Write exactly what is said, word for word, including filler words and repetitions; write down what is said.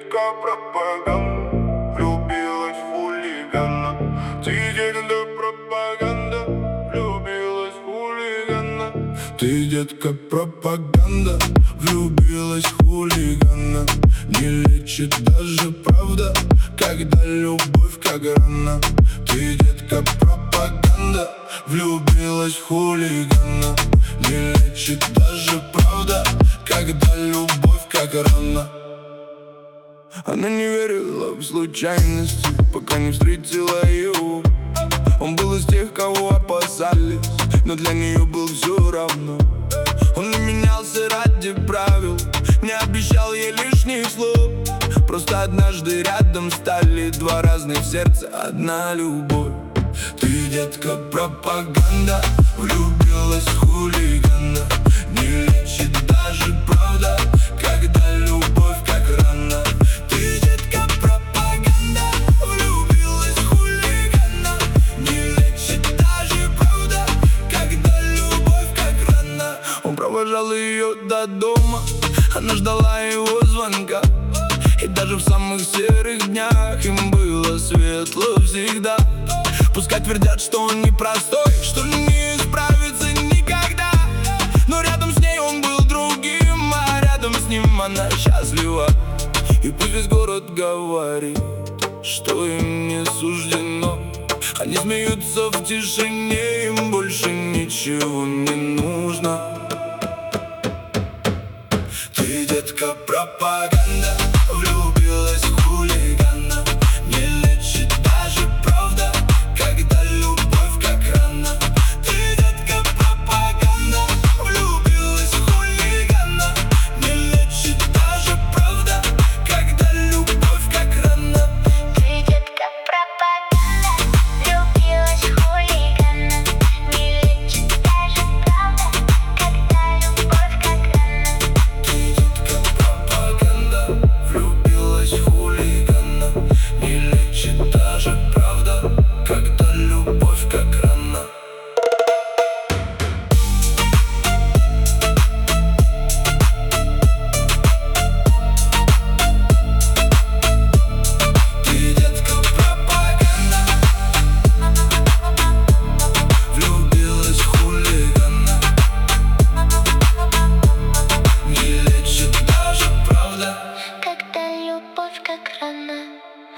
детка пропаганда, влюбилась в хулигана. Ты детка пропаганда, влюбилась в хулигана. Ты детка пропаганда, влюбилась в хулигана. Не лечит даже правда, когда любовь как рана. Ты детка пропаганда, влюбилась в хулигана. Не лечит даже правда, когда любовь как рана. Она не верила в случайности, пока не встретила его. Он был из тех, кого опасались, но для нее был все равно. Он не менялся ради правил, не обещал ей лишних слов. Просто однажды рядом стали два разных сердца, одна любовь. Ты, детка, пропаганда, влюбилась в хулигана. Не лечит даже правда, когда любовь как рана. Ты, детка, пропаганда, влюбилась в хулигана. Не лечит даже правда, когда любовь как рана. Он провожал ее до дома, она ждала его звонка. И даже в самых серых днях им было светло всегда. Пускай твердят, что он непростой, что не исправится никогда, но рядом с ней он был другим, а рядом с ним она счастлива. И пусть весь город говорит, что им не суждено. Они смеются в тишине, им больше ничего не нужно. Ты, детка, пропаганда.